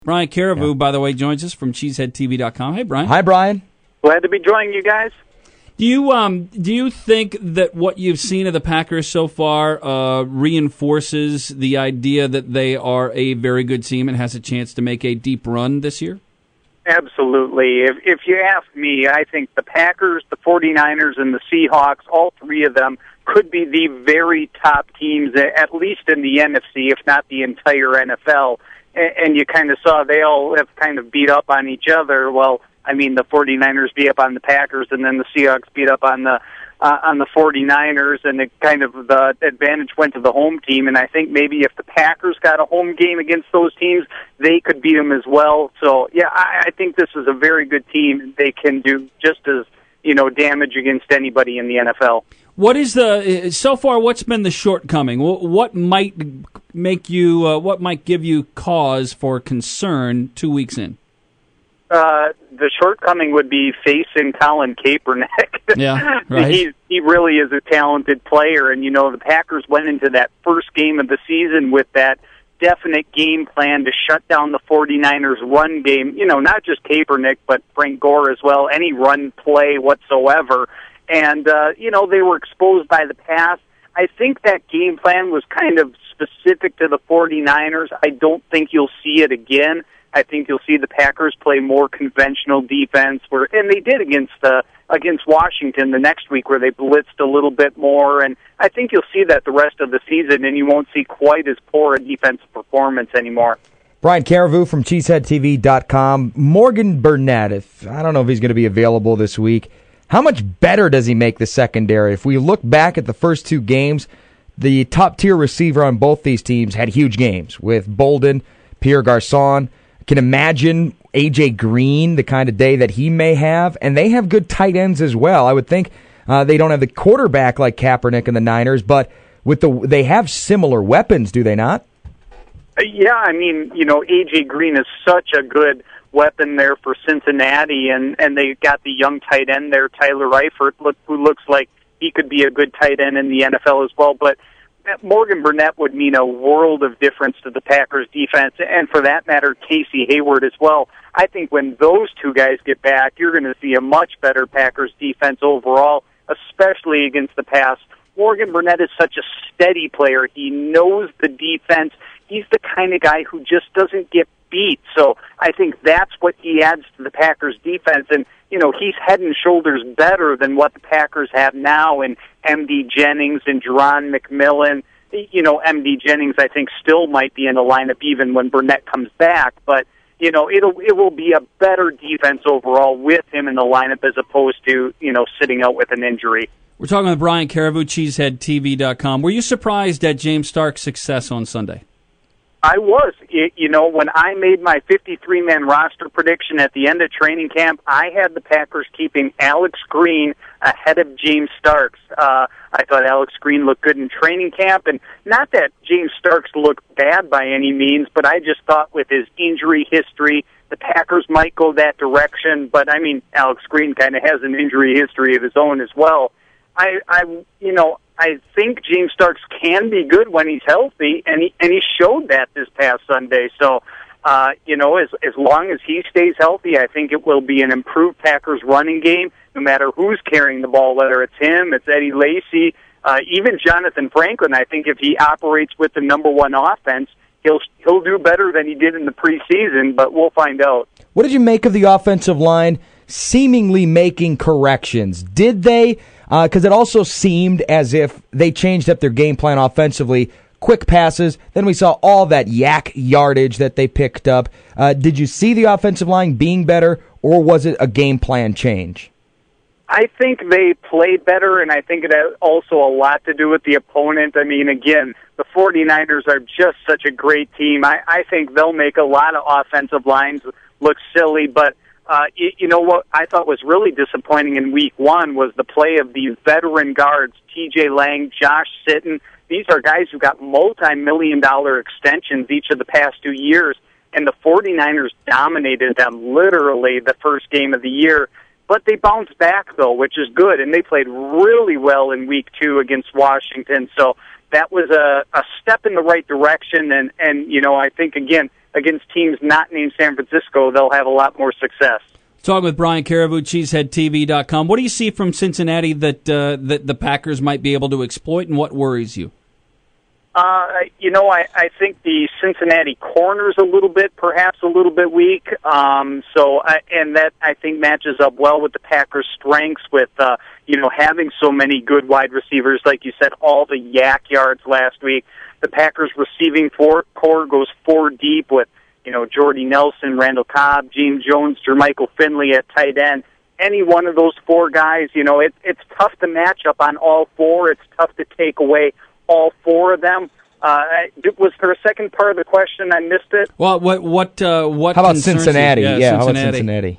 Brian Carriveau, by the way, joins us from CheeseheadTV.com. Hey, Brian. Hi, Brian. Glad to be joining you guys. Do you think that what you've seen of the Packers so far reinforces the idea that they are a very good team and has a chance to make a deep run this year? Absolutely. If you ask me, I think the Packers, the 49ers, and the Seahawks, all three of them, could be the very top teams, at least in the NFC, if not the entire NFL. And you kind of saw they all have kind of beat up on each other. Well, I mean, the 49ers beat up on the Packers, and then the Seahawks beat up on the 49ers, and it kind of the advantage went to the home team. And I think maybe if the Packers got a home game against those teams, they could beat them as well. So, yeah, I think this is a very good team. They can do just as, damage against anybody in the NFL. What is so far? What's been the shortcoming? What might make you? What might give you cause for concern 2 weeks in? The shortcoming would be facing Colin Kaepernick. Yeah, right. He really is a talented player, and the Packers went into that first game of the season with that definite game plan to shut down the 49ers run game. Not just Kaepernick, but Frank Gore as well. Any run play whatsoever. And, they were exposed by the pass. I think that game plan was kind of specific to the 49ers. I don't think you'll see it again. I think you'll see the Packers play more conventional defense, and they did against Washington the next week, where they blitzed a little bit more. And I think you'll see that the rest of the season, and you won't see quite as poor a defensive performance anymore. Brian Carriveau from CheeseheadTV.com. Morgan Burnett, I don't know if he's going to be available this week. How much better does he make the secondary? If we look back at the first two games, the top-tier receiver on both these teams had huge games with Bolden, Pierre Garçon. I can imagine A.J. Green, the kind of day that he may have, and they have good tight ends as well. I would think they don't have the quarterback like Kaepernick and the Niners, but they have similar weapons, do they not? Yeah, I mean, A.J. Green is such a good weapon there for Cincinnati, and they got the young tight end there, Tyler Eifert, who looks like he could be a good tight end in the NFL as well. But Morgan Burnett would mean a world of difference to the Packers defense, and for that matter, Casey Hayward as well. I think when those two guys get back, you're going to see a much better Packers defense overall, especially against the pass. Morgan Burnett is such a steady player. He knows the defense. He's the kind of guy who just doesn't get beat. So I think that's what he adds to the Packers defense. And, he's head and shoulders better than what the Packers have now in M.D. Jennings and Jerron McMillan. M.D. Jennings, I think, still might be in the lineup even when Burnett comes back. But, it will be a better defense overall with him in the lineup as opposed to, sitting out with an injury. We're talking with Brian Carriveau, CheeseheadTV.com. Were you surprised at James Stark's success on Sunday? I was. When I made my 53-man roster prediction at the end of training camp, I had the Packers keeping Alex Green ahead of James Starks. I thought Alex Green looked good in training camp, and not that James Starks looked bad by any means, but I just thought with his injury history, the Packers might go that direction. But, Alex Green kind of has an injury history of his own as well. I think James Starks can be good when he's healthy, and he showed that this past Sunday. So, as long as he stays healthy, I think it will be an improved Packers running game, no matter who's carrying the ball, whether it's him, it's Eddie Lacy, even Jonathan Franklin. I think if he operates with the number one offense, he'll do better than he did in the preseason, but we'll find out. What did you make of the offensive line seemingly making corrections? Did they? Because it also seemed as if they changed up their game plan offensively. Quick passes, then we saw all that yak yardage that they picked up. Did you see the offensive line being better, or was it a game plan change? I think they played better, and I think it has also a lot to do with the opponent. Again, the 49ers are just such a great team. I think they'll make a lot of offensive lines look silly, but what I thought was really disappointing in week one was the play of these veteran guards, T.J. Lang, Josh Sitton. These are guys who got multi-million-dollar extensions each of the past 2 years, and the 49ers dominated them literally the first game of the year. But they bounced back, though, which is good, and they played really well in week two against Washington. So that was a step in the right direction, and I think, again, against teams not named San Francisco, they'll have a lot more success. Talking with Brian Carriveau, CheeseheadTV.com. What do you see from Cincinnati that the Packers might be able to exploit, and what worries you? I think the Cincinnati corner's perhaps a little bit weak. And that I think matches up well with the Packers' strengths with, having so many good wide receivers. Like you said, all the yak yards last week. The Packers' receiving core goes 4 deep with, Jordy Nelson, Randall Cobb, James Jones, Jermichael Finley at tight end. Any one of those 4 guys, it's tough to match up on all 4. It's tough to take away all 4 of them. Was there a second part of the question? I missed it. Well, what? How about Cincinnati? Yeah, how about Cincinnati?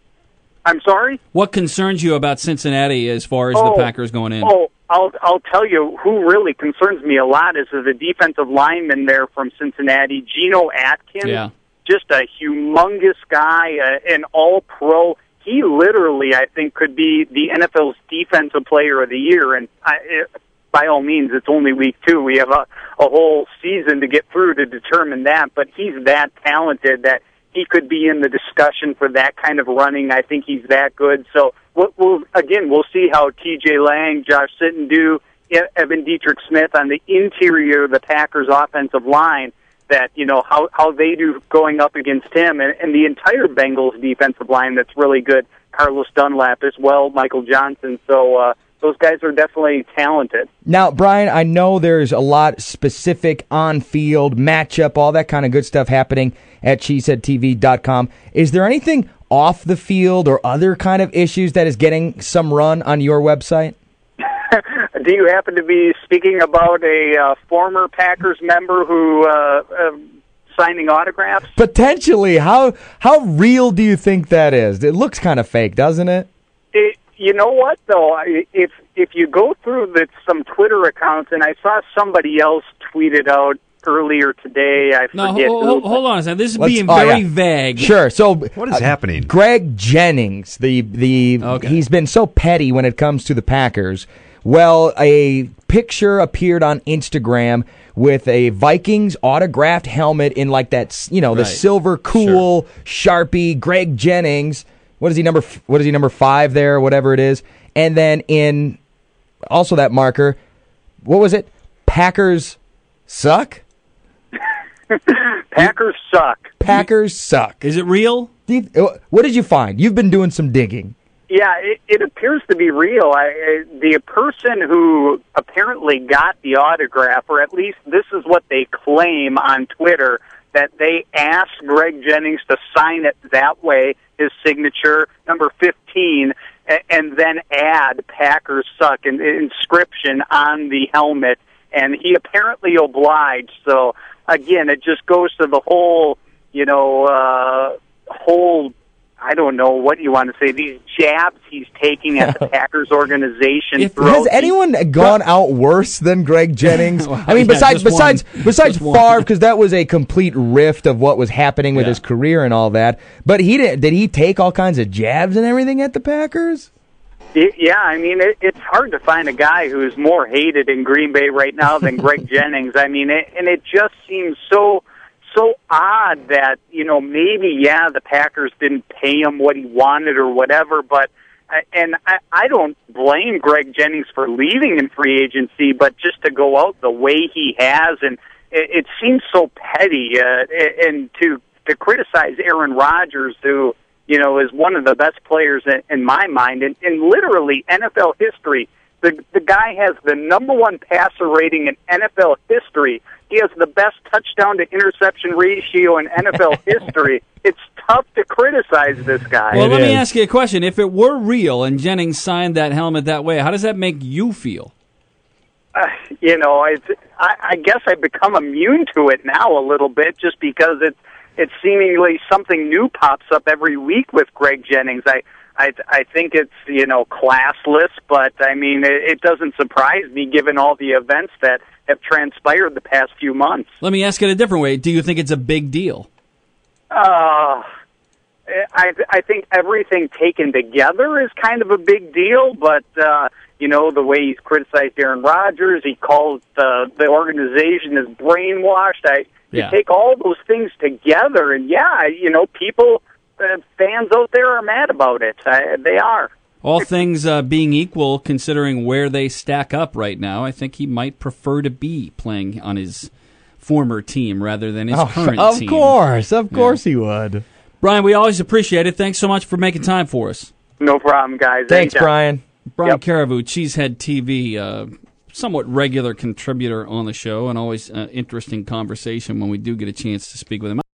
I'm sorry? What concerns you about Cincinnati as far as the Packers going in? I'll tell you who really concerns me a lot is the defensive lineman there from Cincinnati, Geno Atkins. Yeah. Just a humongous guy, an all-pro. He literally, I think, could be the NFL's Defensive Player of the Year. And by all means, it's only week 2. We have a whole season to get through to determine that. But he's that talented that he could be in the discussion for that kind of running. I think he's that good. So, we'll see how T.J. Lang, Josh Sitton do, Evan Dietrich Smith on the interior of the Packers' offensive line, that, how they do going up against him, and the entire Bengals defensive line that's really good. Carlos Dunlap as well, Michael Johnson. So those guys are definitely talented. Now, Brian, I know there's a lot specific on-field, matchup, all that kind of good stuff happening at CheeseheadTV.com. Is there anything off the field or other kind of issues that is getting some run on your website? Do you happen to be speaking about a former Packers member who signing autographs? Potentially. How real do you think that is? It looks kind of fake, doesn't it? You know what, though? If you go through some Twitter accounts, and I saw somebody else tweet it out earlier today. I forget who. Hold on a second. This is being very vague. Sure. So what is happening? Greg Jennings, he's been so petty when it comes to the Packers. Well, a picture appeared on Instagram with a Vikings autographed helmet in like that, the silver cool Sharpie Greg Jennings. What is he number 5 there, whatever it is. And then in also that marker, what was it? Packers suck? Packers suck. Packers suck. Is it real? What did you find? You've been doing some digging. Yeah, it appears to be real. The person who apparently got the autograph, or at least this is what they claim on Twitter, that they asked Greg Jennings to sign it that way, his signature, number 15, and then add Packers suck, an inscription on the helmet, and he apparently obliged. So, again, it just goes to the whole, I don't know, what do you want to say, these jabs he's taking at the Packers organization. Has anyone gone out worse than Greg Jennings? Well, I mean, besides Favre, because that was a complete rift of what was happening with his career and all that. But did he take all kinds of jabs and everything at the Packers? Yeah, I mean, it's hard to find a guy who is more hated in Green Bay right now than Greg Jennings. I mean, it just seems so odd that, maybe, the Packers didn't pay him what he wanted or whatever, but I don't blame Greg Jennings for leaving in free agency, but just to go out the way he has, and it seems so petty, and to criticize Aaron Rodgers, who, is one of the best players in my mind, in literally NFL history. The guy has the number 1 passer rating in NFL history. He has the best touchdown-to-interception ratio in NFL history. It's tough to criticize this guy. Well, let me ask you a question. If it were real and Jennings signed that helmet that way, how does that make you feel? I guess I've become immune to it now a little bit, just because it's seemingly something new pops up every week with Greg Jennings. I think it's, classless, but, I mean, it doesn't surprise me given all the events that have transpired the past few months. Let me ask it a different way. Do you think it's a big deal? I think everything taken together is kind of a big deal, but, the way he's criticized Aaron Rodgers. He calls the organization is brainwashed. You take all those things together, and people, fans out there are mad about it. They are. All things being equal, considering where they stack up right now, I think he might prefer to be playing on his former team rather than his current team. Of course he would. Brian, we always appreciate it. Thanks so much for making time for us. No problem, guys. Thanks, Anytime. Brian. Brian Carriveau, Cheesehead TV, somewhat regular contributor on the show, and always interesting conversation when we do get a chance to speak with him.